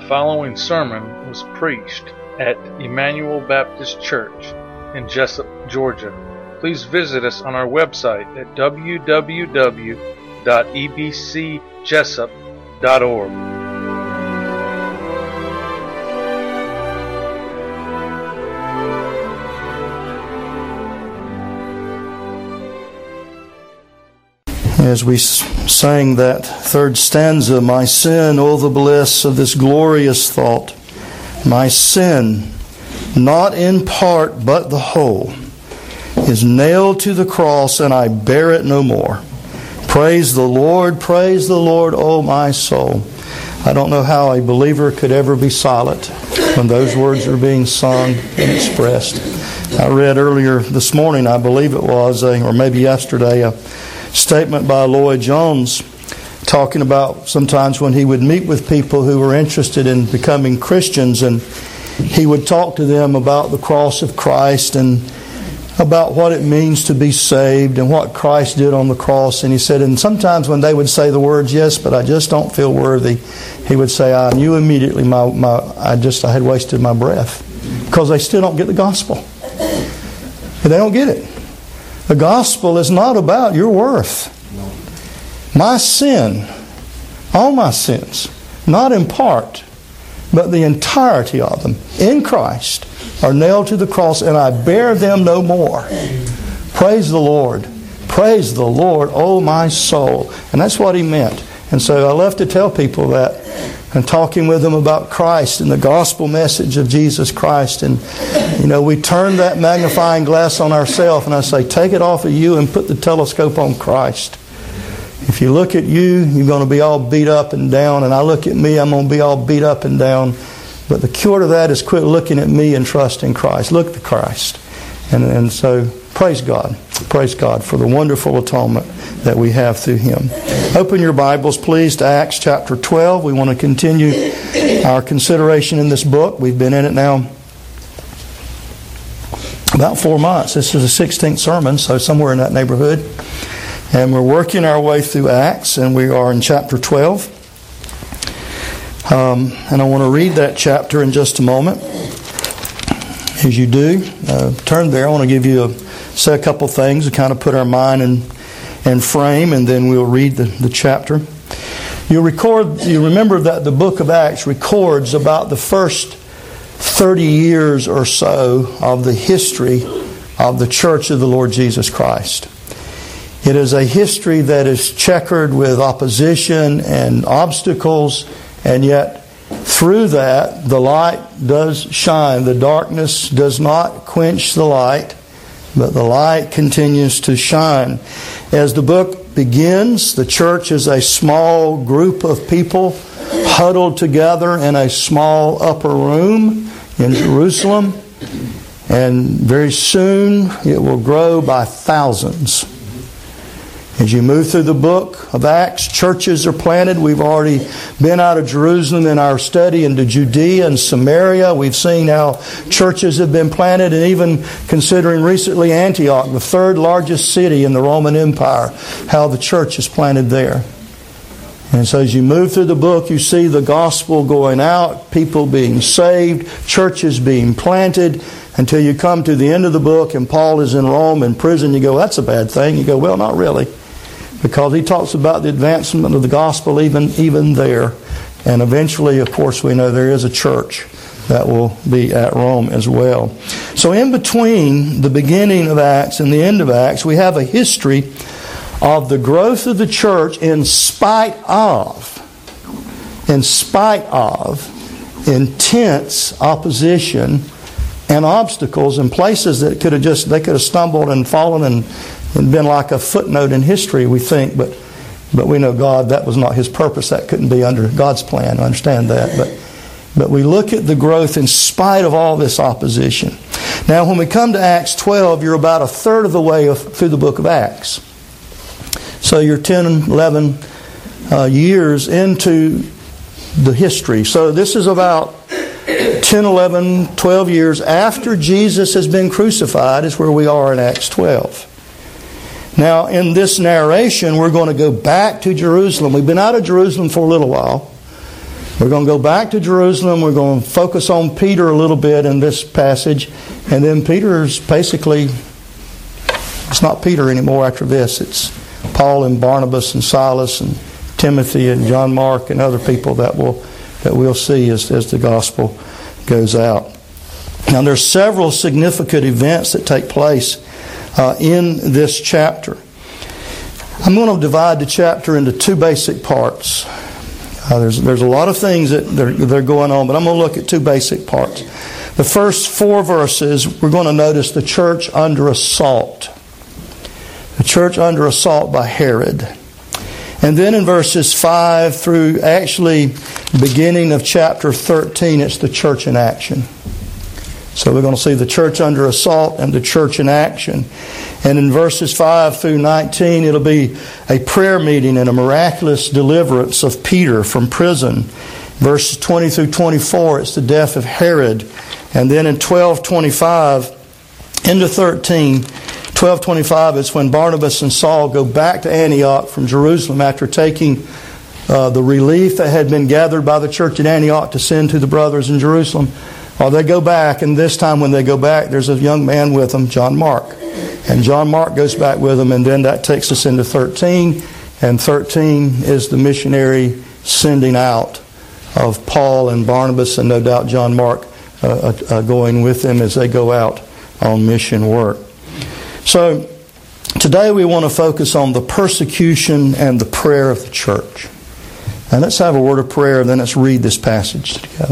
following sermon was preached at Emmanuel Baptist Church in Jessup, Georgia. Please visit us on our website at www.ebcjessup.org. As we sang that third stanza, my sin, oh the bliss of this glorious thought, my sin, not in part but the whole, is nailed to the cross and I bear it no more. Praise the Lord, oh my soul. I don't know how a believer could ever be silent when those words are being sung and expressed. I read earlier this morning, I believe it was, or maybe yesterday, a statement by Lloyd Jones talking about sometimes when he would meet with people who were interested in becoming Christians, and he would talk to them about the cross of Christ and about what it means to be saved and what Christ did on the cross. And he said, and sometimes when they would say the words, yes, but I just don't feel worthy, he would say, I knew immediately I had wasted my breath, because they still don't get the gospel. They don't get it. The gospel is not about your worth. My sin, all my sins, not in part, but the entirety of them, in Christ, are nailed to the cross, and I bear them no more. Praise the Lord. Praise the Lord, oh my soul. And that's what he meant. And so I love to tell people that, and talking with them about Christ and the gospel message of Jesus Christ. And, we turn that magnifying glass on ourselves, and I say, take it off of you and put the telescope on Christ. If you look at you, you're going to be all beat up and down. And I look at me, I'm going to be all beat up and down. But the cure to that is quit looking at me and trust in Christ. Look to Christ. And so, praise God. Praise God for the wonderful atonement that we have through Him. Open your Bibles, please, to Acts chapter 12. We want to continue our consideration in this book. We've been in it now about 4 months. This is the 16th sermon, so somewhere in that neighborhood. And we're working our way through Acts, and we are in chapter 12. And I want to read that chapter in just a moment. As you do, turn there. I want to say a couple things to kind of put our mind in frame, and then we'll read the chapter. You remember that the book of Acts records about the first 30 years or so of the history of the Church of the Lord Jesus Christ. It is a history that is checkered with opposition and obstacles, and yet through that the light does shine. The darkness does not quench the light, but the light continues to shine. As the book begins, the church is a small group of people huddled together in a small upper room in Jerusalem. And very soon it will grow by thousands. As you move through the book of Acts, churches are planted. We've already been out of Jerusalem in our study into Judea and Samaria. We've seen how churches have been planted, and even considering recently Antioch, the third largest city in the Roman Empire, how the church is planted there. And so as you move through the book, you see the gospel going out, people being saved, churches being planted, until you come to the end of the book and Paul is in Rome in prison. You go, that's a bad thing. You go, well, not really. Because he talks about the advancement of the gospel even there. And eventually, of course, we know there is a church that will be at Rome as well. So in between the beginning of Acts and the end of Acts, we have a history of the growth of the church in spite of intense opposition and obstacles and places that they could have stumbled and fallen and been like a footnote in history, we think, but we know God, that was not His purpose. That couldn't be under God's plan. I understand that. But we look at the growth in spite of all this opposition. Now, when we come to Acts 12, you're about a third of the way through the book of Acts. So you're 10, 11 years into the history. So this is about 10, 11, 12 years after Jesus has been crucified is where we are in Acts 12. Now, in this narration, we're going to go back to Jerusalem. We've been out of Jerusalem for a little while. We're going to go back to Jerusalem. We're going to focus on Peter a little bit in this passage. And then Peter's basically, it's not Peter anymore after this. It's Paul and Barnabas and Silas and Timothy and John Mark and other people that we'll see as the gospel goes out. Now there's several significant events that take place in this chapter. I'm going to divide the chapter into two basic parts. There's a lot of things that are going on, but I'm going to look at two basic parts. The first 4 verses, we're going to notice the church under assault. The church under assault by Herod. And then in verses 5 through actually beginning of chapter 13, it's the church in action. So we're going to see the church under assault and the church in action. And in verses 5 through 19, it'll be a prayer meeting and a miraculous deliverance of Peter from prison. Verses 20 through 24, it's the death of Herod. And then in 12:25 into 13, 12:25 is when Barnabas and Saul go back to Antioch from Jerusalem after taking the relief that had been gathered by the church at Antioch to send to the brothers in Jerusalem. They go back, and this time when they go back, there's a young man with them, John Mark. And John Mark goes back with them, and then that takes us into 13. And 13 is the missionary sending out of Paul and Barnabas, and no doubt John Mark going with them as they go out on mission work. So today we want to focus on the persecution and the prayer of the church. And let's have a word of prayer, and then let's read this passage together.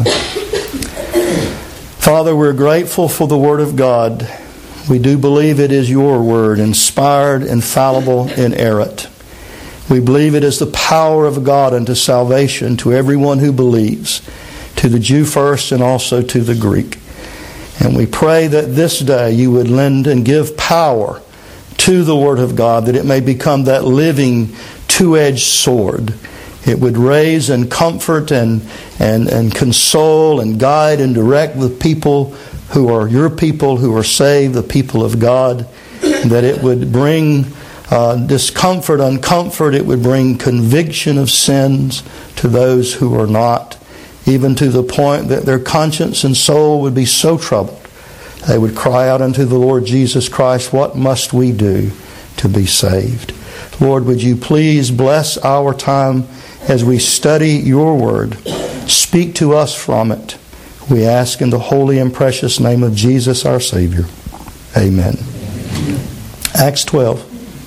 Father, we're grateful for the Word of God. We do believe it is your Word, inspired, infallible, inerrant. We believe it is the power of God unto salvation to everyone who believes, to the Jew first and also to the Greek. And we pray that this day you would lend and give power to the Word of God, that it may become that living two-edged sword. It would raise and comfort and console and guide and direct the people who are your people, who are saved, the people of God. That it would bring discomfort, uncomfort. It would bring conviction of sins to those who are not, even to the point that their conscience and soul would be so troubled. They would cry out unto the Lord Jesus Christ, what must we do to be saved? Lord, would you please bless our time as we study your word. Speak to us from it. We ask in the holy and precious name of Jesus our Savior. Amen. Acts 12.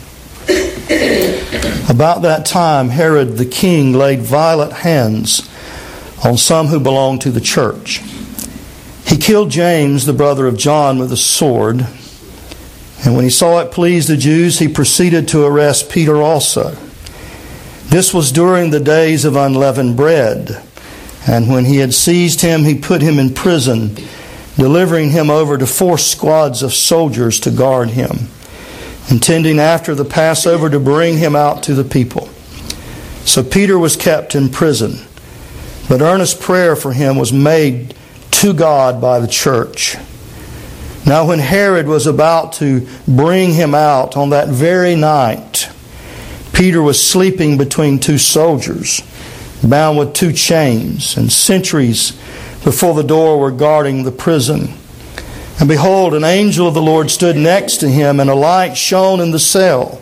About that time, Herod the king laid violent hands on some who belonged to the church. He killed James, the brother of John, with a sword. And when he saw it pleased the Jews, he proceeded to arrest Peter also. This was during the days of unleavened bread. And when he had seized him, he put him in prison, delivering him over to 4 squads of soldiers to guard him, intending after the Passover to bring him out to the people. So Peter was kept in prison, but earnest prayer for him was made to God by the church. Now when Herod was about to bring him out on that very night, Peter was sleeping between 2 soldiers, bound with 2 chains, and sentries before the door were guarding the prison. And behold, an angel of the Lord stood next to him, and a light shone in the cell.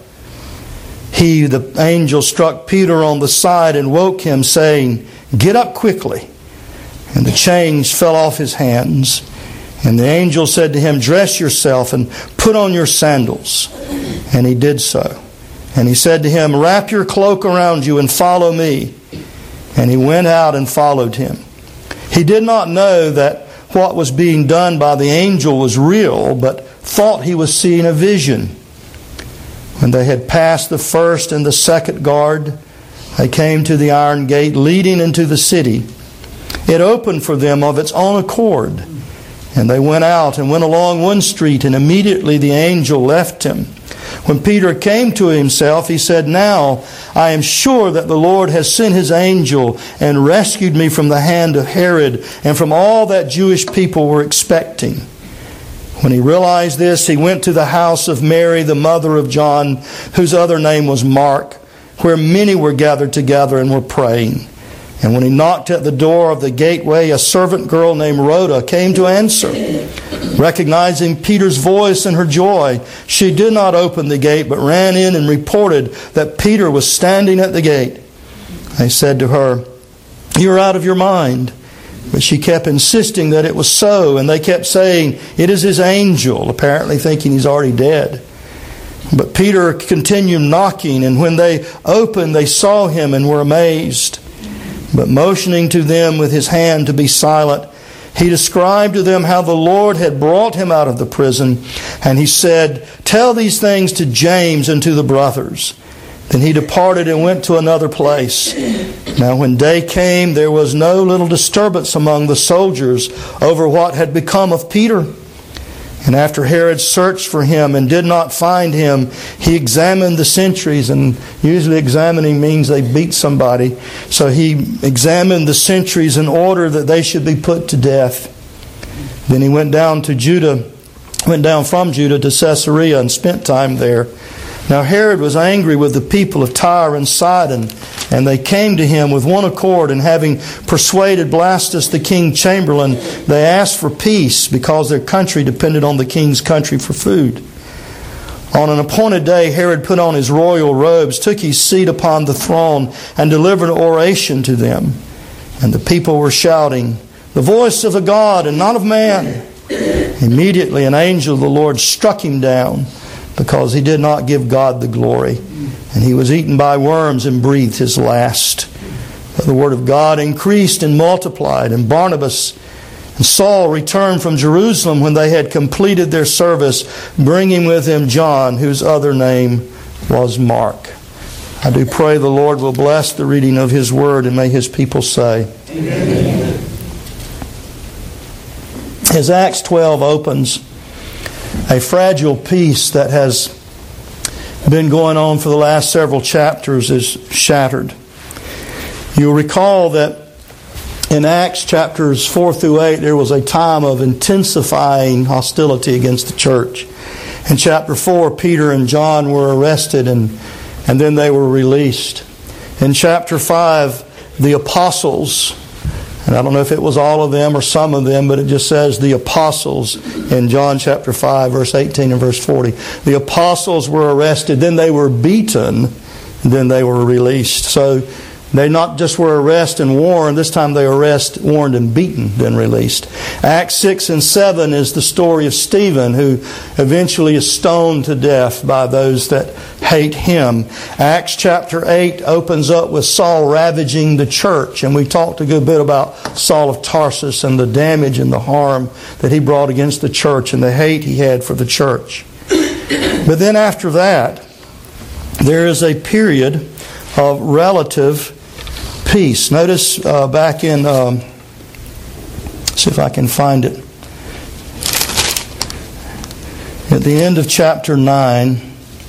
He, the angel, struck Peter on the side and woke him, saying, "Get up quickly." And the chains fell off his hands. And the angel said to him, "Dress yourself and put on your sandals." And he did so. And he said to him, "Wrap your cloak around you and follow me." And he went out and followed him. He did not know that what was being done by the angel was real, but thought he was seeing a vision. When they had passed the first and the second guard, they came to the iron gate leading into the city. It opened for them of its own accord. And they went out and went along one street, and immediately the angel left him. When Peter came to himself, he said, "Now I am sure that the Lord has sent his angel and rescued me from the hand of Herod and from all that Jewish people were expecting." When he realized this, he went to the house of Mary, the mother of John, whose other name was Mark, where many were gathered together and were praying. And when he knocked at the door of the gateway, a servant girl named Rhoda came to answer. Recognizing Peter's voice and her joy, she did not open the gate, but ran in and reported that Peter was standing at the gate. They said to her, "You're out of your mind." But she kept insisting that it was so, and they kept saying, "It is his angel," apparently thinking he's already dead. But Peter continued knocking, and when they opened, they saw him and were amazed. But motioning to them with his hand to be silent, he described to them how the Lord had brought him out of the prison, and he said, "Tell these things to James and to the brothers." Then he departed and went to another place. Now when day came, there was no little disturbance among the soldiers over what had become of Peter. And after Herod searched for him and did not find him, he examined the sentries. And usually examining means they beat somebody. So he examined the sentries in order that they should be put to death. Then he went down from Judah to Caesarea and spent time there. Now Herod was angry with the people of Tyre and Sidon, and they came to him with one accord, and having persuaded Blastus the king chamberlain, they asked for peace, because their country depended on the king's country for food. On an appointed day, Herod put on his royal robes, took his seat upon the throne, and delivered an oration to them. And the people were shouting, "The voice of a God and not of man." Immediately an angel of the Lord struck him down, because he did not give God the glory. And he was eaten by worms and breathed his last. But the word of God increased and multiplied, and Barnabas and Saul returned from Jerusalem when they had completed their service, bringing with him John, whose other name was Mark. I do pray the Lord will bless the reading of his word, and may his people say, Amen. As Acts 12 opens, a fragile peace that has been going on for the last several chapters is shattered. You'll recall that in Acts chapters 4 through 8, there was a time of intensifying hostility against the church. In chapter 4, Peter and John were arrested and then they were released. In chapter 5, the apostles, and I don't know if it was all of them or some of them, but it just says the apostles in John chapter 5, verse 18 and verse 40. The apostles were arrested, then they were beaten, and then they were released. So they not just were arrested and warned, this time they were arrested, warned, and beaten, then released. Acts 6 and 7 is the story of Stephen, who eventually is stoned to death by those that hate him. Acts chapter 8 opens up with Saul ravaging the church, and we talked a good bit about Saul of Tarsus and the damage and the harm that he brought against the church and the hate he had for the church. But then after that, there is a period of relative peace. Notice back in, see if I can find it. At the end of chapter 9,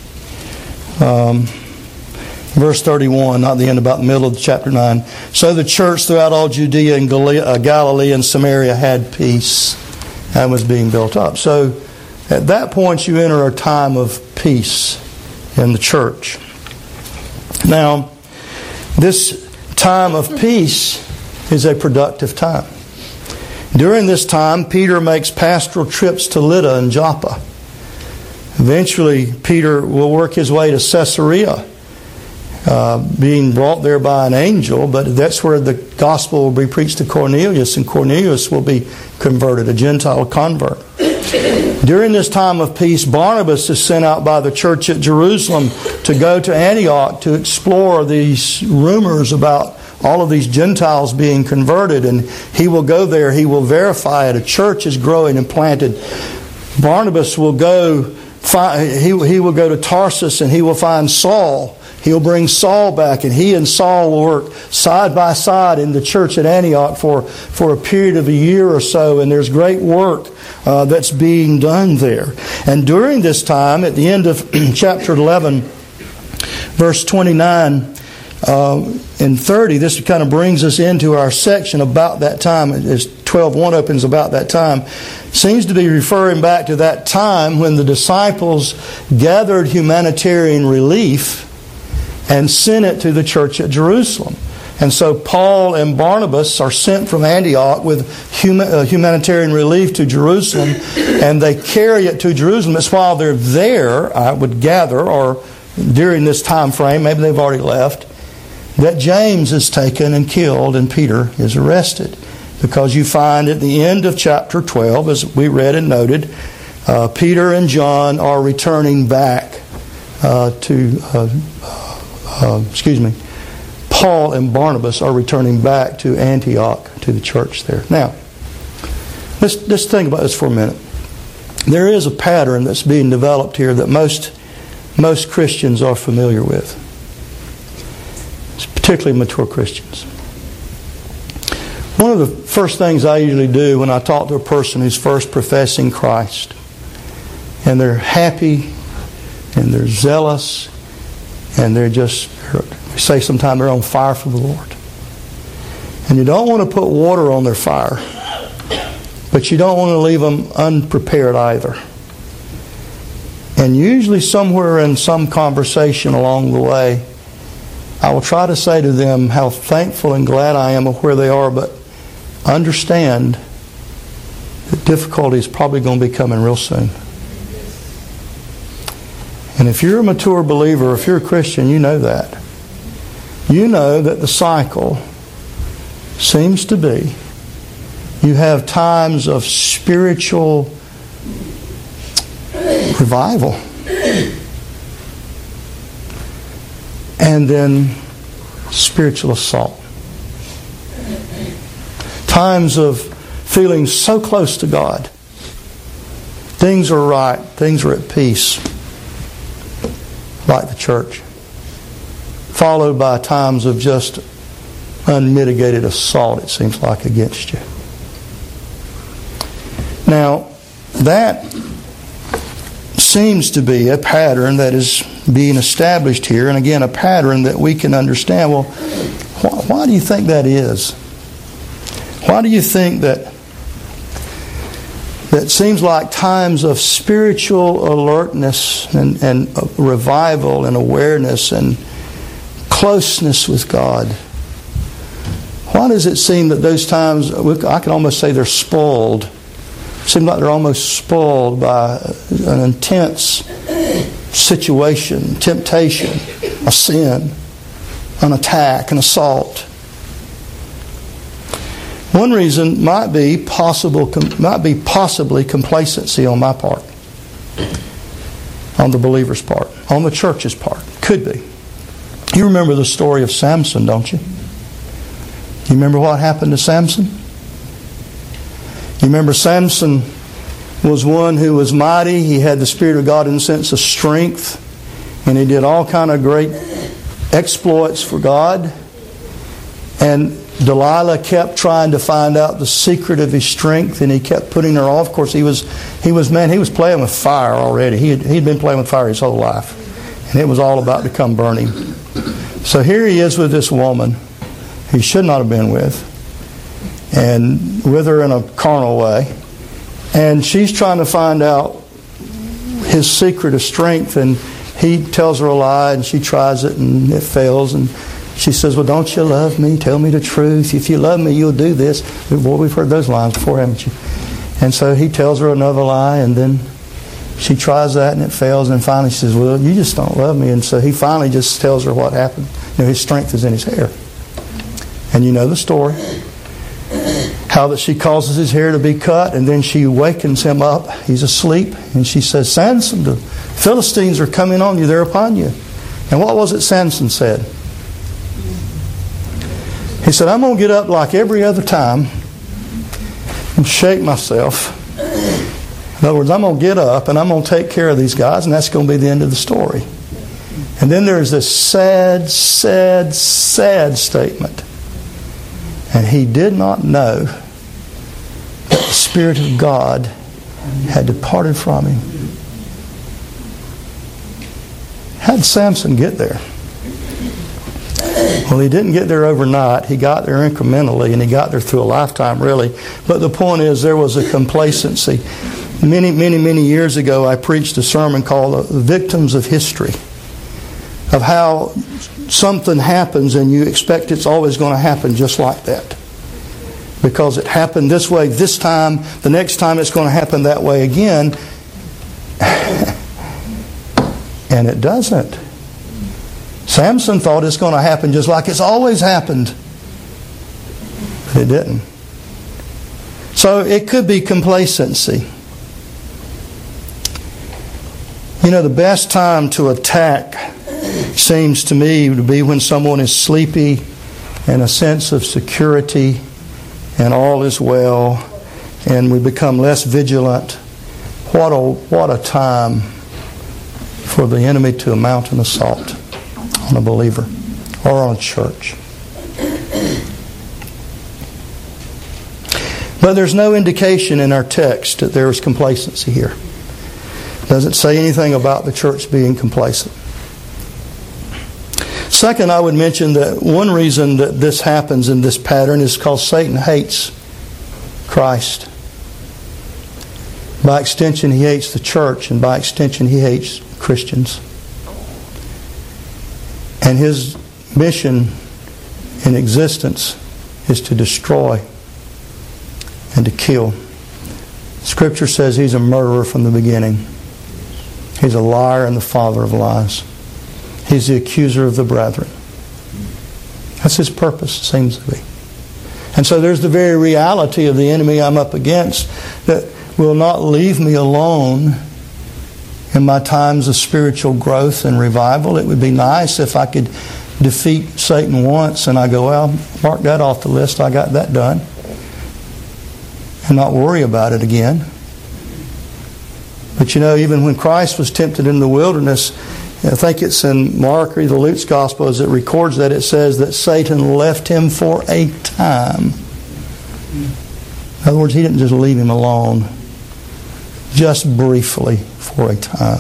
verse 31, not the end, about the middle of chapter 9. So the church throughout all Judea and Galilee and Samaria had peace and was being built up. So at that point you enter a time of peace in the church. Now, this time of peace is a productive time. During this time, Peter makes pastoral trips to Lydda and Joppa. Eventually, Peter will work his way to Caesarea, being brought there by an angel, but that's where the gospel will be preached to Cornelius, and Cornelius will be converted, a Gentile convert. During this time of peace, Barnabas is sent out by the church at Jerusalem to go to Antioch to explore these rumors about all of these Gentiles being converted, and he will go there, he will verify it. A church is growing and planted. Barnabas will go, he will go to Tarsus and he will find Saul. He'll bring Saul back, and he and Saul will work side by side in the church at Antioch for a period of a year or so, and there's great work that's being done there. And during this time, at the end of chapter 11, verse 29 and 30, this kind of brings us into our section about that time, as 12:1 opens about that time, seems to be referring back to that time when the disciples gathered humanitarian relief and sent it to the church at Jerusalem. And so Paul and Barnabas are sent from Antioch with humanitarian relief to Jerusalem, and they carry it to Jerusalem. It's while they're there, I would gather, or during this time frame, maybe they've already left, that James is taken and killed and Peter is arrested. Because you find at the end of chapter 12, as we read and noted, Peter and John are returning back Paul and Barnabas are returning back to Antioch, to the church there. Now, let's think about this for a minute. There is a pattern that's being developed here that most Christians are familiar with, particularly mature Christians. One of the first things I usually do when I talk to a person who's first professing Christ, and they're happy, and they're zealous, and they're just, we say sometimes they're on fire for the Lord. And you don't want to put water on their fire, but you don't want to leave them unprepared either. And usually somewhere in some conversation along the way, I will try to say to them how thankful and glad I am of where they are, but understand that difficulty is probably going to be coming real soon. And if you're a mature believer, if you're a Christian, you know that. You know that the cycle seems to be you have times of spiritual revival and then spiritual assault. Times of feeling so close to God. Things are right. Things are at peace. Like the church. Followed by times of just unmitigated assault, it seems like, against you. Now, that seems to be a pattern that is being established here. And again, a pattern that we can understand. Well, why do you think that is? Why do you think that seems like times of spiritual alertness and revival and awareness and closeness with God? Why does it seem that those times, I can almost say they're spoiled. It seems like they're almost spoiled by an intense situation, temptation, a sin, an attack, an assault. One reason might be possibly complacency on my part, on the believer's part, on the church's part. Could be. You remember the story of Samson, don't you? You remember what happened to Samson? You remember Samson was one who was mighty. He had the Spirit of God in the sense of strength, and he did all kind of great exploits for God. And Delilah kept trying to find out the secret of his strength, and he kept putting her off. Of course, he was playing with fire already. He'd been playing with fire his whole life, and it was all about to come burning. So here he is with this woman he should not have been with, and with her in a carnal way, and she's trying to find out his secret of strength, and he tells her a lie, and she tries it, and it fails, and she says, well, don't you love me? Tell me the truth. If you love me, you'll do this. Boy, we've heard those lines before, haven't you? And so he tells her another lie, and then she tries that, and it fails. And finally she says, well, you just don't love me. And so he finally just tells her what happened. You know, his strength is in his hair. And you know the story. How that she causes his hair to be cut, and then she wakens him up. He's asleep. And she says, Samson, the Philistines are coming on you. They're upon you. And what was it Samson said? He said, I'm going to get up like every other time and shake myself. In other words, I'm going to get up and I'm going to take care of these guys, and that's going to be the end of the story. And then there's this sad, sad, sad statement. And he did not know that the Spirit of God had departed from him. How did Samson get there? Well, he didn't get there overnight. He got there incrementally, and he got there through a lifetime, really. But the point is, there was a complacency. Many, many, many years ago, I preached a sermon called The Victims of History. of how something happens and you expect it's always going to happen just like that. Because it happened this way this time, the next time it's going to happen that way again. And it doesn't. Samson thought it's going to happen just like it's always happened. But it didn't. So it could be complacency. You know, the best time to attack seems to me to be when someone is sleepy and a sense of security and all is well, and we become less vigilant. What a time for the enemy to mount an assault on a believer or on a church. But there's no indication in our text that there is complacency here. It doesn't say anything about the church being complacent. Second, I would mention that one reason that this happens in this pattern is because Satan hates Christ. By extension, he hates the church, and by extension, he hates Christians. And his mission in existence is to destroy and to kill. Scripture says he's a murderer from the beginning. He's a liar and the father of lies. He's the accuser of the brethren. That's his purpose, it seems to be. And so there's the very reality of the enemy I'm up against that will not leave me alone in my times of spiritual growth and revival. It would be nice if I could defeat Satan once and I go, well, mark that off the list, I got that done. And not worry about it again. But you know, even when Christ was tempted in the wilderness, I think it's in Mark or either Luke's Gospel as it records that, it says that Satan left him for a time. In other words, he didn't just leave him alone. Just briefly for a time.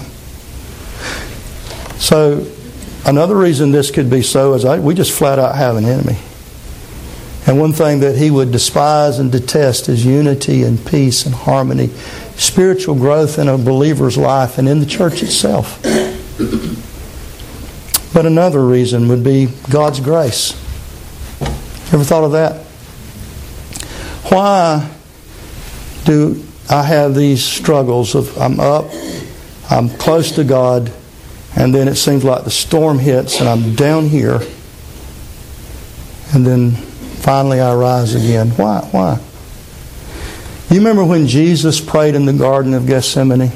So, another reason this could be so is we just flat out have an enemy. And one thing that he would despise and detest is unity and peace and harmony, spiritual growth in a believer's life and in the church itself. But another reason would be God's grace. Ever thought of that? Why do I have these struggles of I'm up, I'm close to God, and then it seems like the storm hits and I'm down here, and then finally I rise again? Why? You remember when Jesus prayed in the Garden of Gethsemane?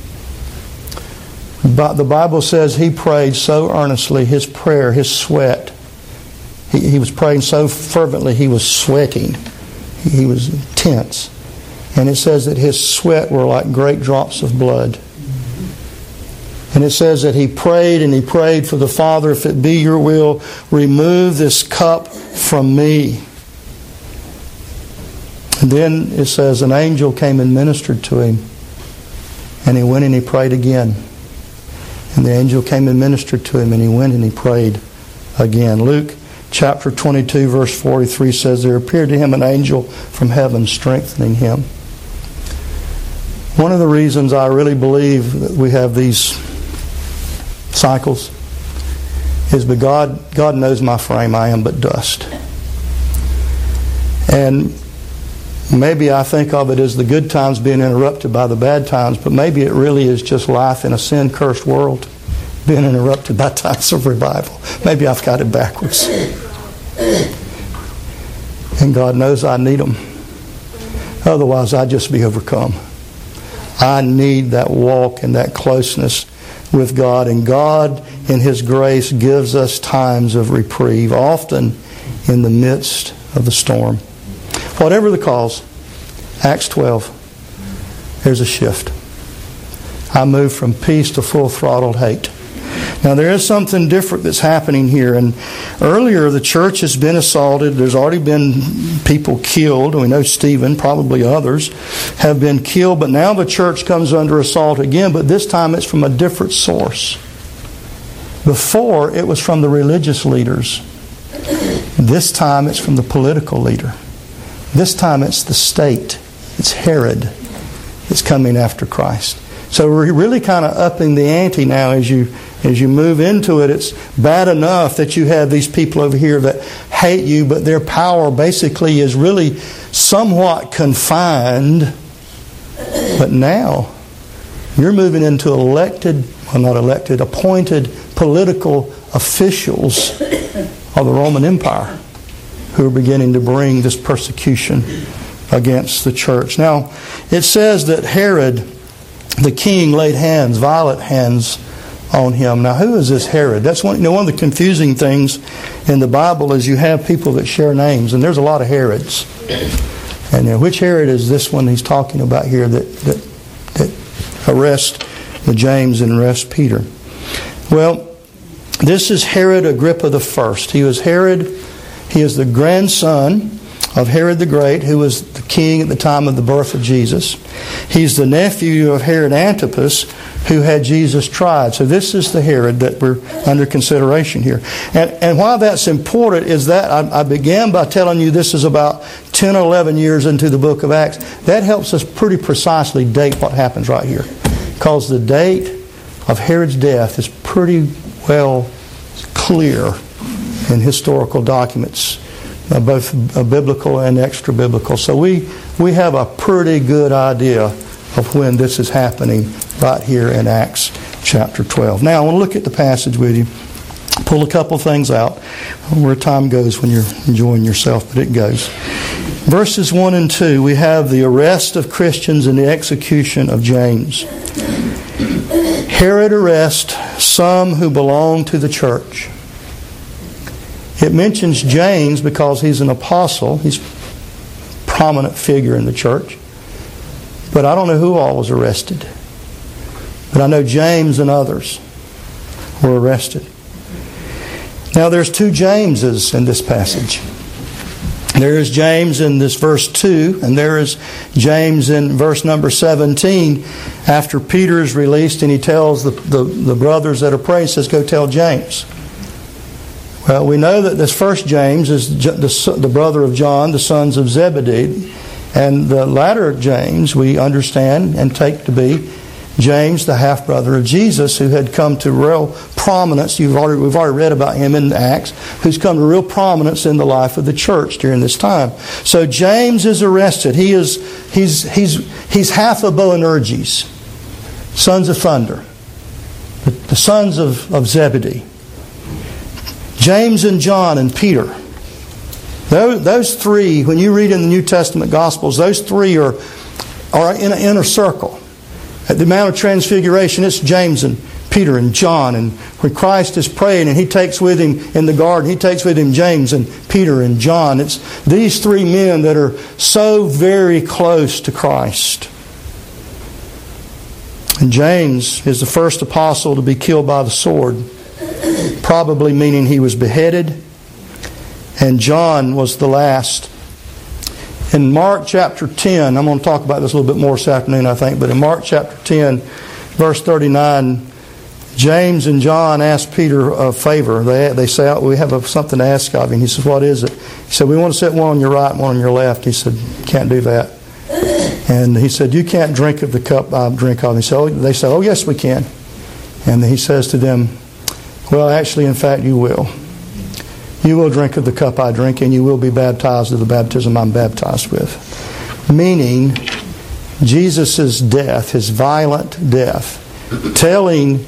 But the Bible says he prayed so earnestly, his prayer, his sweat. He was praying so fervently he was sweating. He was tense. And it says that his sweat were like great drops of blood. And it says that he prayed and he prayed for the Father, if it be your will, remove this cup from me. And then it says an angel came and ministered to him. And he went and he prayed again. And the angel came and ministered to him, and he went and he prayed again. Luke chapter 22 verse 43 says, there appeared to him an angel from heaven strengthening him. One of the reasons I really believe that we have these cycles is because God knows my frame. I am but dust. And maybe I think of it as the good times being interrupted by the bad times, but maybe it really is just life in a sin-cursed world being interrupted by times of revival. Maybe I've got it backwards. And God knows I need them. Otherwise, I'd just be overcome. I need that walk and that closeness with God. And God, in His grace, gives us times of reprieve, often in the midst of the storm. Whatever the cause, Acts 12, there's a shift. I move from peace to full-throttled hate. Now there is something different that's happening here. And earlier the church has been assaulted. There's already been people killed. We know Stephen, probably others, have been killed. But now the church comes under assault again. But this time it's from a different source. Before it was from the religious leaders. This time it's from the political leader. This time it's the state. It's Herod that's coming after Christ. So we're really kind of upping the ante now as you move into it. It's bad enough that you have these people over here that hate you, but their power basically is really somewhat confined. But now you're moving into appointed political officials of the Roman Empire who are beginning to bring this persecution against the church. Now, it says that Herod, the king, laid violent hands on him. Now, who is this Herod? That's one of the confusing things in the Bible is you have people that share names, and there's a lot of Herods. And which Herod is this one he's talking about here that arrests James and arrests Peter? Well, this is Herod Agrippa I. He is the grandson of Herod the Great, who was the king at the time of the birth of Jesus. He's the nephew of Herod Antipas, who had Jesus tried. So this is the Herod that we're under consideration here. And why that's important is that I began by telling you this is about 10 or 11 years into the book of Acts. That helps us pretty precisely date what happens right here. Because the date of Herod's death is pretty well clear in historical documents, both biblical and extra-biblical. So we have a pretty good idea of when this is happening right here in Acts chapter 12. Now, I want to look at the passage with you, pull a couple things out where time goes when you're enjoying yourself, but it goes. Verses 1 and 2, we have the arrest of Christians and the execution of James. Herod arrests some who belong to the church. It mentions James because he's an apostle. He's a prominent figure in the church. But I don't know who all was arrested. But I know James and others were arrested. Now there's two Jameses in this passage. There is James in this verse 2, and there is James in verse number 17. After Peter is released and he tells the brothers that are praying, says, go tell James. Well, we know that this first James is the brother of John, the sons of Zebedee. And the latter James, we understand and take to be James, the half-brother of Jesus, who had come to real prominence. We've already read about him in Acts, who's come to real prominence in the life of the church during this time. So James is arrested. He's half of Boanerges, sons of thunder, the sons of Zebedee. James and John and Peter. Those three, when you read in the New Testament Gospels, those three are in an inner circle. At the Mount of Transfiguration, it's James and Peter and John. And when Christ is praying and He takes with Him in the garden, He takes with Him James and Peter and John. It's these three men that are so very close to Christ. And James is the first apostle to be killed by the sword, probably meaning he was beheaded. And John was the last. In Mark chapter 10, I'm going to talk about this a little bit more this afternoon, I think, but in Mark chapter 10, verse 39, James and John ask Peter a favor. They say, we have something to ask of him. He says, what is it? He said, we want to set one on your right and one on your left. He said, can't do that. And he said, you can't drink of the cup I drink of. They said, oh, yes, we can. And he says to them, well, actually, in fact, you will. You will drink of the cup I drink, and you will be baptized with the baptism I'm baptized with. Meaning, Jesus' death, His violent death, telling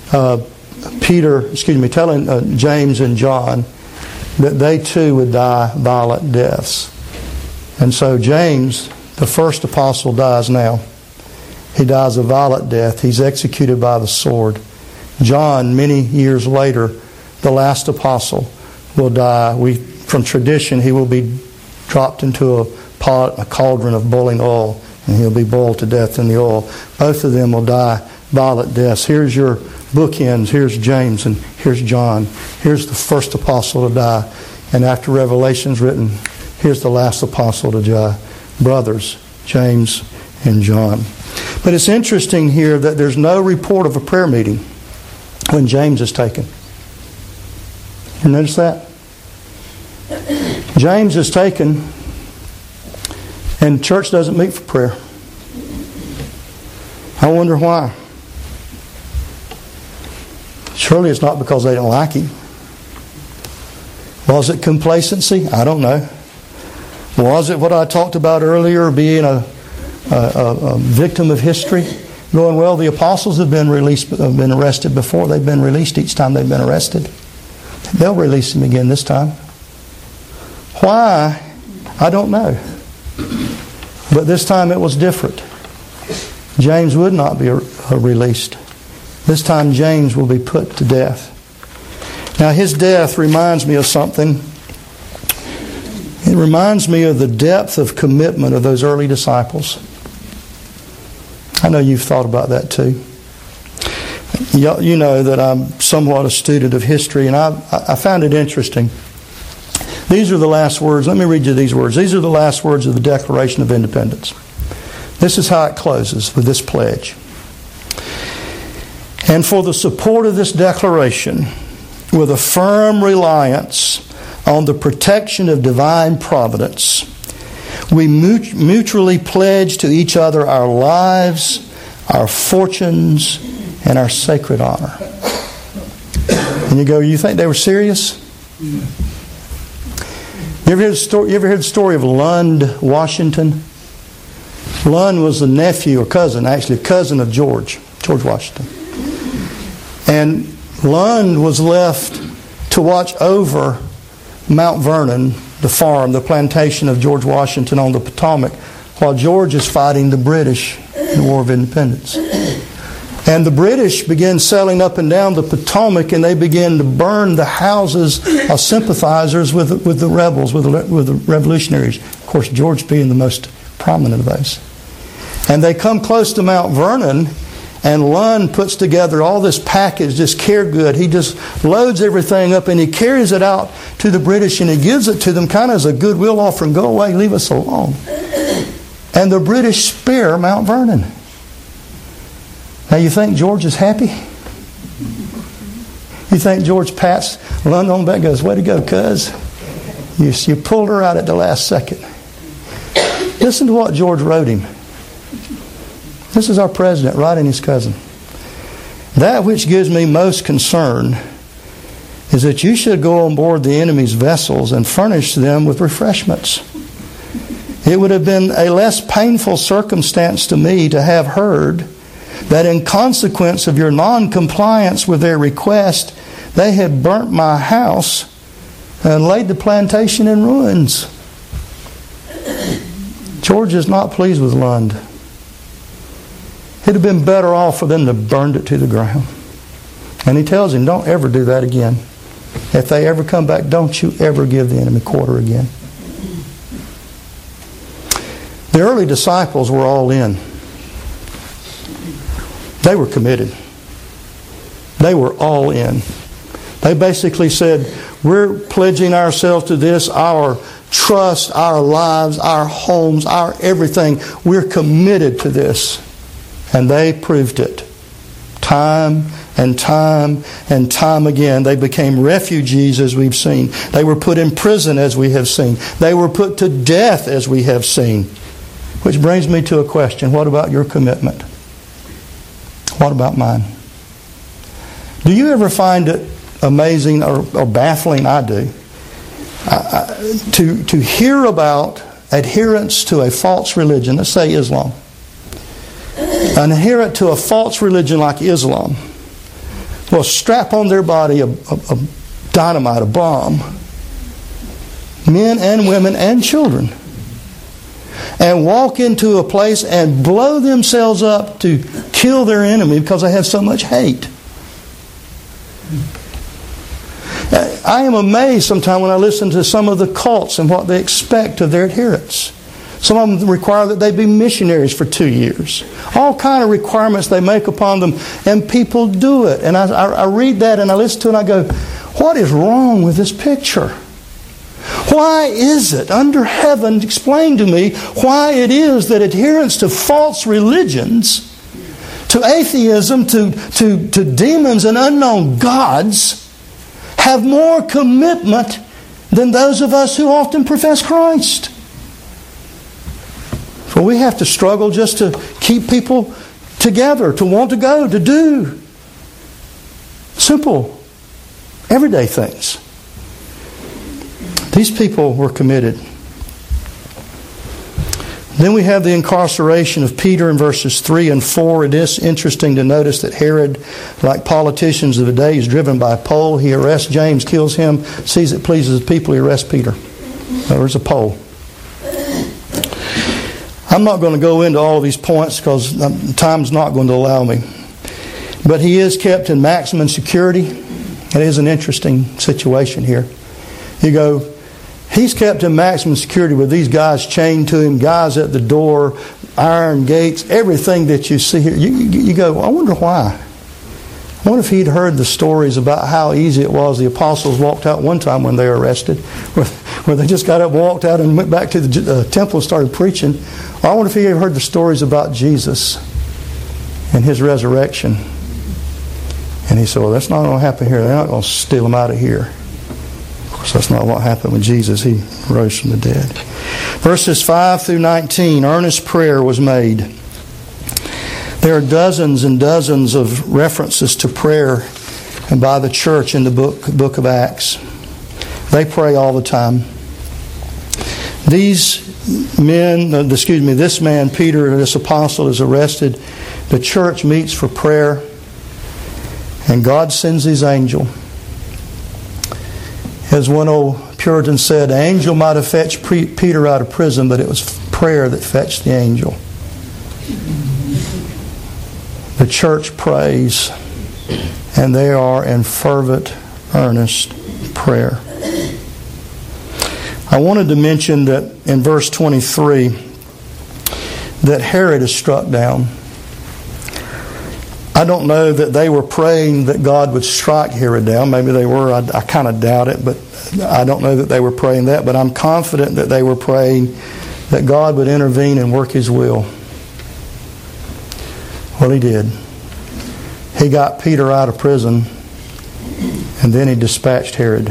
James and John that they too would die violent deaths. And so James, the first apostle, dies now. He dies a violent death. He's executed by the sword. John, many years later, the last apostle, will die. From tradition, he will be dropped into a cauldron of boiling oil, and he'll be boiled to death in the oil. Both of them will die violent deaths. Here's your bookends. Here's James and here's John. Here's the first apostle to die. And after Revelation's written, here's the last apostle to die. Brothers, James and John. But it's interesting here that there's no report of a prayer meeting when James is taken. You notice that? James is taken and church doesn't meet for prayer. I wonder why. Surely it's not because they don't like Him. Was it complacency? I don't know. Was it what I talked about earlier, being a victim of history? Going, well, the apostles have been arrested before. They've been released each time they've been arrested. They'll release them again this time. Why? I don't know. But this time it was different. James would not be released. This time James will be put to death. Now his death reminds me of something. It reminds me of the depth of commitment of those early disciples. I know you've thought about that too. You know that I'm somewhat a student of history, and I found it interesting. These are the last words. Let me read you these words. These are the last words of the Declaration of Independence. This is how it closes, with this pledge. And for the support of this declaration, with a firm reliance on the protection of divine providence, we mutually pledge to each other our lives, our fortunes, and our sacred honor. And you go, you think they were serious? You ever heard the story of Lund, Washington? Lund was the nephew or cousin of George Washington. And Lund was left to watch over Mount Vernon, the farm, the plantation of George Washington on the Potomac, while George is fighting the British in the War of Independence. And the British began sailing up and down the Potomac, and they began to burn the houses of sympathizers with the rebels, with the revolutionaries. Of course, George being the most prominent of those. And they come close to Mount Vernon, and Lund puts together all this package, this care good. He just loads everything up and he carries it out to the British and he gives it to them kind of as a goodwill offering. Go away, leave us alone. And the British spare Mount Vernon. Now you think George is happy? You think George pats Lund on the back and goes, way to go, cuz. You pulled her out at the last second. Listen to what George wrote him. This is our president writing his cousin. That which gives me most concern is that you should go on board the enemy's vessels and furnish them with refreshments. It would have been a less painful circumstance to me to have heard that in consequence of your non-compliance with their request, they had burnt my house and laid the plantation in ruins. George is not pleased with Lund. It would have been better off for them to have burned it to the ground. And he tells him, don't ever do that again. If they ever come back, don't you ever give the enemy quarter again. The early disciples were all in. They were committed. They were all in. They basically said, we're pledging ourselves to this, our trust, our lives, our homes, our everything. We're committed to this. And they proved it. Time and time and time again. They became refugees, as we've seen. They were put in prison, as we have seen. They were put to death, as we have seen. Which brings me to a question. What about your commitment? What about mine? Do you ever find it amazing or baffling? I do. To hear about adherence to a false religion, let's say Islam. An adherent to a false religion like Islam will strap on their body a dynamite, a bomb, men and women and children, and walk into a place and blow themselves up to kill their enemy because they have so much hate. I am amazed sometimes when I listen to some of the cults and what they expect of their adherents. Some of them require that they be missionaries for 2 years. All kind of requirements they make upon them, and people do it. And I read that and I listen to it and I go, what is wrong with this picture? Why is it, under heaven, explain to me why it is that adherence to false religions, to atheism, to demons and unknown gods, have more commitment than those of us who often profess Christ? For we have to struggle just to keep people together, to want to go, to do simple, everyday things. These people were committed. Then we have the incarceration of Peter in verses 3 and 4. It is interesting to notice that Herod, like politicians of the day, is driven by a poll. He arrests James, kills him, sees it pleases the people, he arrests Peter. There's a poll. I'm not going to go into all of these points because time's not going to allow me. But he is kept in maximum security. It is an interesting situation here. You go, he's kept in maximum security with these guys chained to him, guys at the door, iron gates, everything that you see here. You go, I wonder why. I wonder if he'd heard the stories about how easy it was. The apostles walked out one time when they were arrested, where they just got up, walked out, and went back to the temple and started preaching. I wonder if he had heard the stories about Jesus and His resurrection. And he said, well, that's not going to happen here. They're not going to steal him out of here. Of course, that's not what happened with Jesus. He rose from the dead. Verses 5 through 19, earnest prayer was made. There are dozens and dozens of references to prayer by the church in the book of Acts. They pray all the time. This man, Peter, this apostle, is arrested. The church meets for prayer. And God sends His angel. As one old Puritan said, the angel might have fetched Peter out of prison, but it was prayer that fetched the angel. The church prays, and they are in fervent, earnest prayer. I wanted to mention that in verse 23 that Herod is struck down. I don't know that they were praying that God would strike Herod down. Maybe they were. I kind of doubt it, but I don't know that they were praying that. But I'm confident that they were praying that God would intervene and work His will. Well, He did. He got Peter out of prison, and then He dispatched Herod.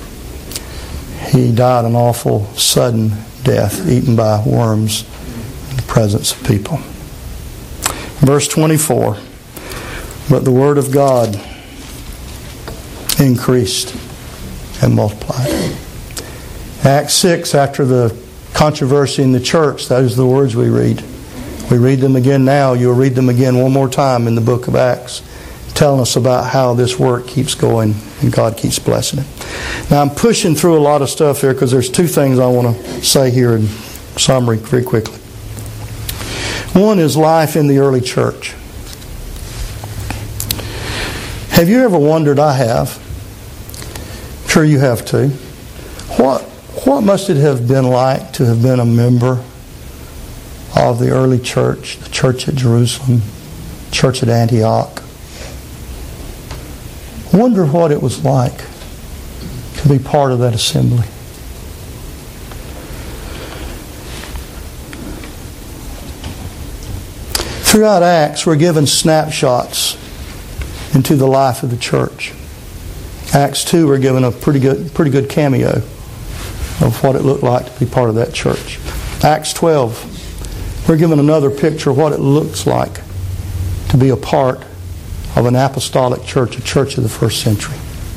He died an awful, sudden death, eaten by worms in the presence of people. Verse 24. But the Word of God increased and multiplied. Acts 6, after the controversy in the church, those are the words we read. We read them again now. You'll read them again one more time in the book of Acts, telling us about how this work keeps going and God keeps blessing it. Now I'm pushing through a lot of stuff here because there's two things I want to say here in summary very quickly. One is life in the early church. Have you ever wondered? I have. I'm sure you have too. What must it have been like to have been a member of the early church, the church at Jerusalem, church at Antioch? Wonder what it was like to be part of that assembly. Throughout Acts, we're given snapshots into the life of the church. Acts 2, we're given a pretty good cameo of what it looked like to be part of that church. Acts 12, we're given another picture of what it looks like to be a part of an apostolic church, a church of the first century.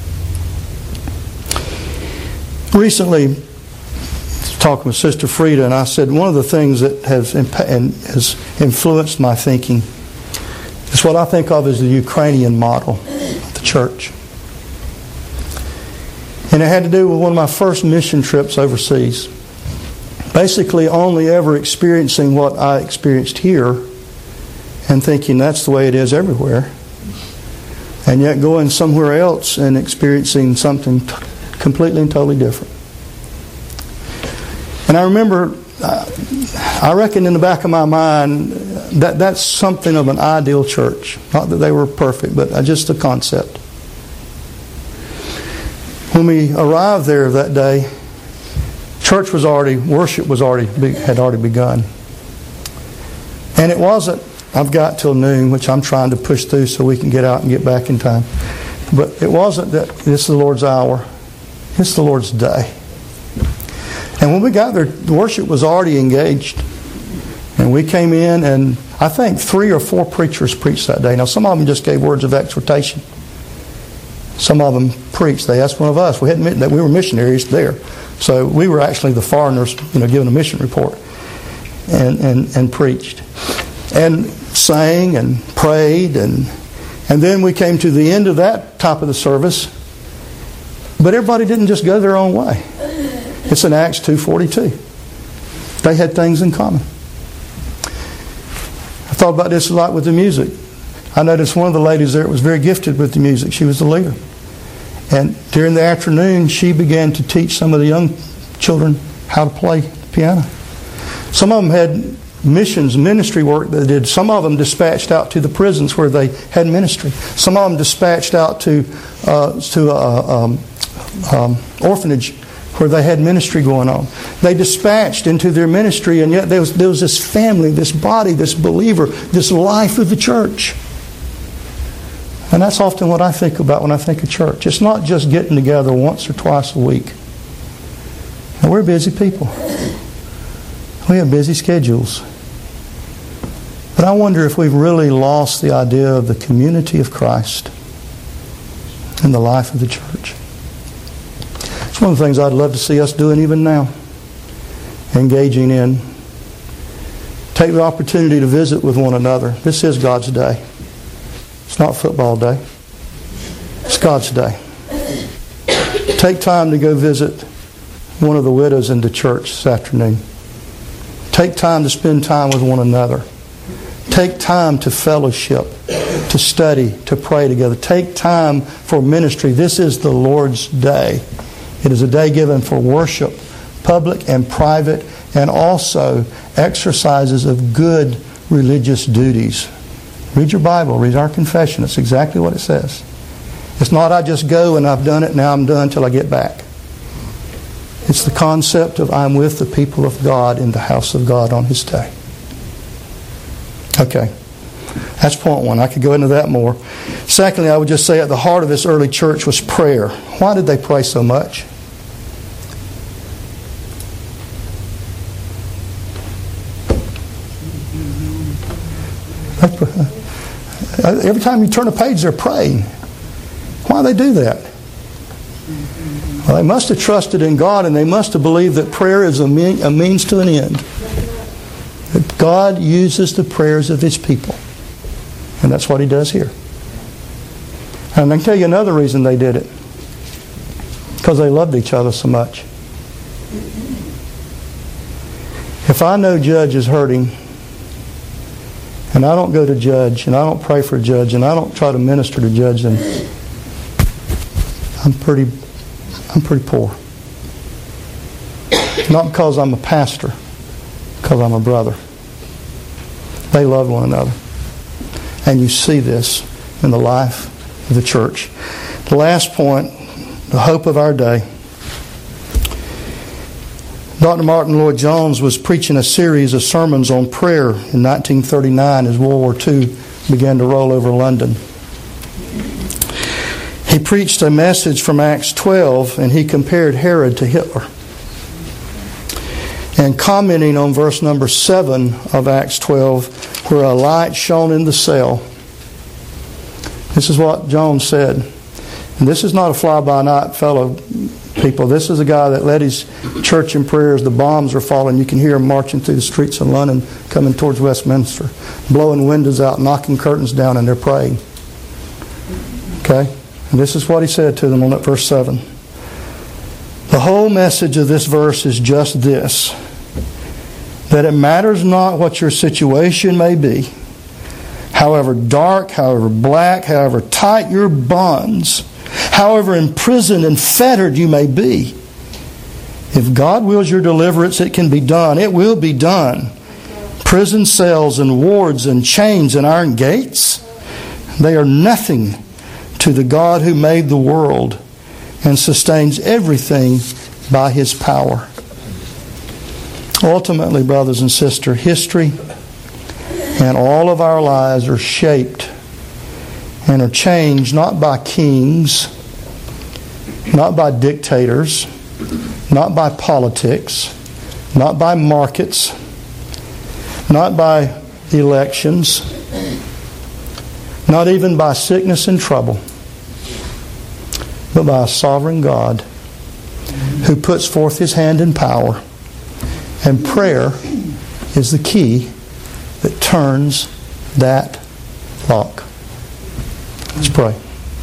Recently, I was talking with Sister Frida, and I said one of the things that has influenced my thinking is what I think of as the Ukrainian model of the church. And it had to do with one of my first mission trips overseas. Basically only ever experiencing what I experienced here and thinking that's the way it is everywhere. And yet going somewhere else and experiencing something completely and totally different. And I remember, I reckon in the back of my mind, that's something of an ideal church. Not that they were perfect, but just a concept. When we arrived there that day, worship had already begun. And it wasn't, I've got till noon, which I'm trying to push through so we can get out and get back in time. But it wasn't that this is the Lord's hour. It's the Lord's day. And when we got there, worship was already engaged. And we came in, and I think 3 or 4 preachers preached that day. Now, some of them just gave words of exhortation. Some of them preached. They asked one of us. We were missionaries there. So we were actually the foreigners, giving a mission report. And preached. And sang and prayed. And then we came to the end of that top of the service. But everybody didn't just go their own way. It's in Acts 2:42. They had things in common. I thought about this a lot with the music. I noticed one of the ladies there was very gifted with the music. She was the leader. And during the afternoon, she began to teach some of the young children how to play the piano. Some of them had ministry work they did. Some of them dispatched out to the prisons where they had ministry. Some of them dispatched out to orphanage where they had ministry going on. They dispatched into their ministry, and yet there was this family, this body, this believer, this life of the church. And that's often what I think about when I think of church. It's not just getting together once or twice a week. And we're busy people. We have busy schedules. But I wonder if we've really lost the idea of the community of Christ in the life of the church. It's one of the things I'd love to see us doing even now. Engaging in. Take the opportunity to visit with one another. This is God's day. It's not football day. It's God's day. Take time to go visit one of the widows in the church this afternoon. Take time to spend time with one another. Take time to fellowship, to study, to pray together. Take time for ministry. This is the Lord's day. It is a day given for worship, public and private, and also exercises of good religious duties. Read your Bible. Read our confession. It's exactly what it says. It's not I just go and I've done it, now I'm done till I get back. It's the concept of I'm with the people of God in the house of God on His day. Okay. That's point one. I could go into that more. Secondly, I would just say at the heart of this early church was prayer. Why did they pray so much? Every time you turn a page, they're praying. Why do they do that? Well, they must have trusted in God, and they must have believed that prayer is a means to an end. That God uses the prayers of His people. And that's what He does here. And I can tell you another reason they did it. Because they loved each other so much. If I know Judge is hurting, and I don't go to Judge, and I don't pray for Judge, and I don't try to minister to Judge, then I'm pretty poor. Not because I'm a pastor, because I'm a brother. They love one another. And you see this in the life of the church. The last point, the hope of our day. Dr. Martin Lloyd-Jones was preaching a series of sermons on prayer in 1939 as World War II began to roll over London. He preached a message from Acts 12, and he compared Herod to Hitler. And commenting on verse number 7 of Acts 12, where a light shone in the cell, this is what Jones said. And this is not a fly-by-night fellow, people. This is a guy that led his church in prayer as the bombs are falling. You can hear him marching through the streets of London, coming towards Westminster, blowing windows out, knocking curtains down, and they're praying. Okay? And this is what he said to them on that verse 7. The whole message of this verse is just this: that it matters not what your situation may be, however dark, however black, however tight your bonds, however imprisoned and fettered you may be. If God wills your deliverance, it can be done. It will be done. Prison cells and wards and chains and iron gates, they are nothing to the God who made the world and sustains everything by His power. Ultimately, brothers and sisters, history and all of our lives are shaped and are changed not by kings, not by dictators, not by politics, not by markets, not by elections, not even by sickness and trouble, but by a sovereign God who puts forth His hand in power. And prayer is the key that turns that lock. Let's pray.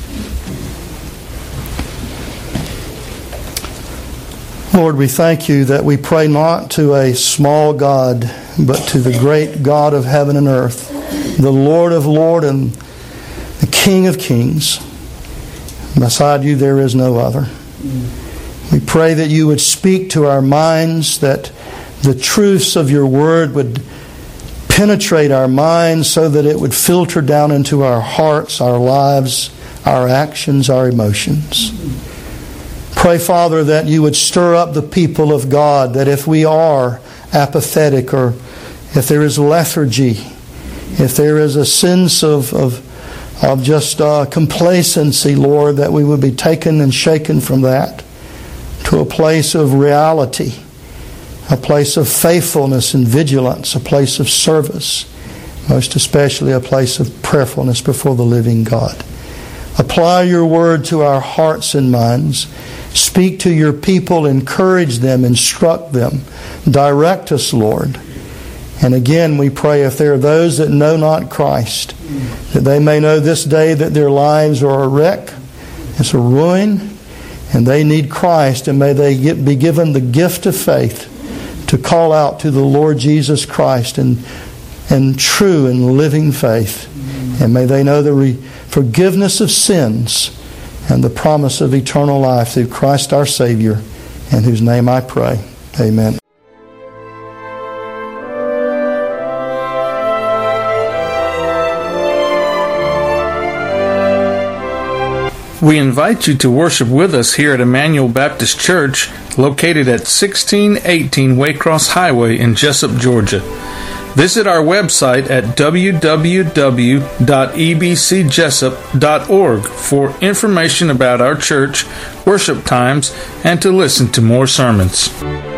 Lord, we thank You that we pray not to a small God, but to the great God of heaven and earth, the Lord of lords and the King of kings. Beside You there is no other. We pray that You would speak to our minds, that the truths of Your Word would penetrate our minds so that it would filter down into our hearts, our lives, our actions, our emotions. Pray, Father, that You would stir up the people of God, that if we are apathetic, or if there is lethargy, if there is a sense of just complacency, Lord, that we would be taken and shaken from that to a place of reality, a place of faithfulness and vigilance, a place of service, most especially a place of prayerfulness before the living God. Apply Your Word to our hearts and minds. Speak to Your people, encourage them, instruct them, direct us, Lord. And again, we pray if there are those that know not Christ, that they may know this day that their lives are a wreck, it's a ruin, and they need Christ, and may they be given the gift of faith to call out to the Lord Jesus Christ in true and living faith. And may they know the forgiveness of sins and the promise of eternal life through Christ our Savior, in whose name I pray. Amen. We invite you to worship with us here at Emmanuel Baptist Church, located at 1618 Waycross Highway in Jessup, Georgia. Visit our website at www.ebcjessup.org for information about our church, worship times, and to listen to more sermons.